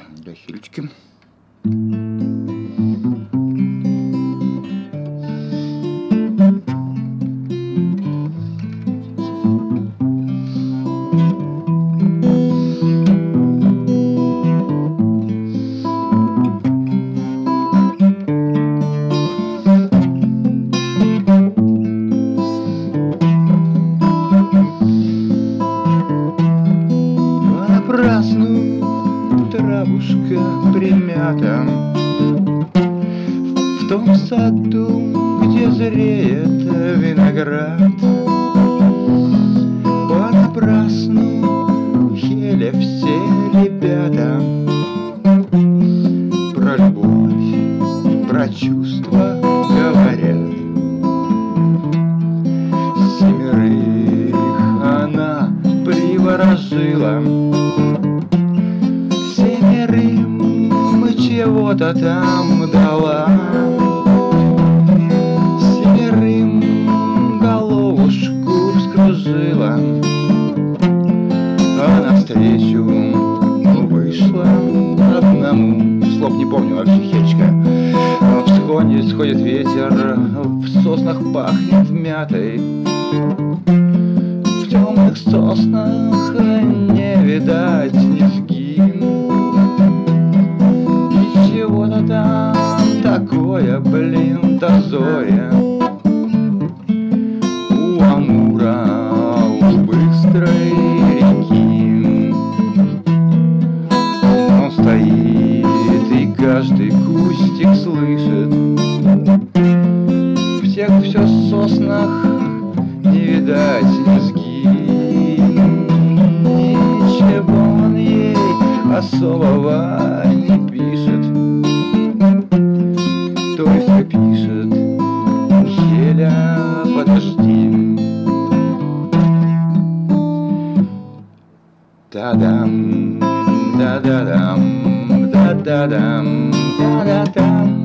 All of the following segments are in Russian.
Для Хильчики. Понапрасну травушка примята в том саду, где зреет виноград. Понапрасну хеля все ребята про любовь, про чувства говорят. Семерых она приворожила, семерым чего-то там дала, семерым головушку вскружила, а навстречу вышла одному. Слов не помню вообще, Хельчика. Сходит ветер, в соснах пахнет мятой, в темных соснах не видать низги. И чего-то там такое, блин, дозоре у Амура, у быстрой реки. Он стоит и каждый кустик слышит, в тех все соснах не видать низги. Ничего он ей особого не пишет, только пишет: Хеля, подожди. Та-дам, да-да-дам, да-да-дам, да-да-дам,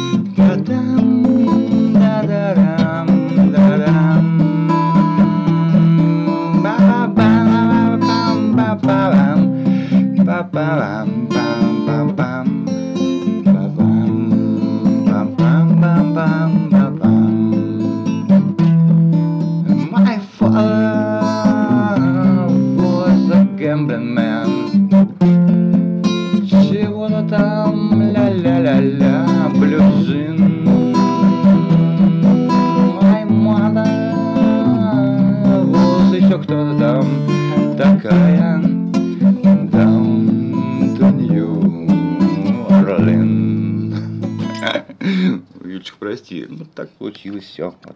да-дам, да-да-дам, да-дам. My father was a gambling man. Чего-то там ля-ля-ля-ля, блюзин. My mother was еще кто-то там такая. Down to New Orleans. Юлечка, прости, ну так получилось все.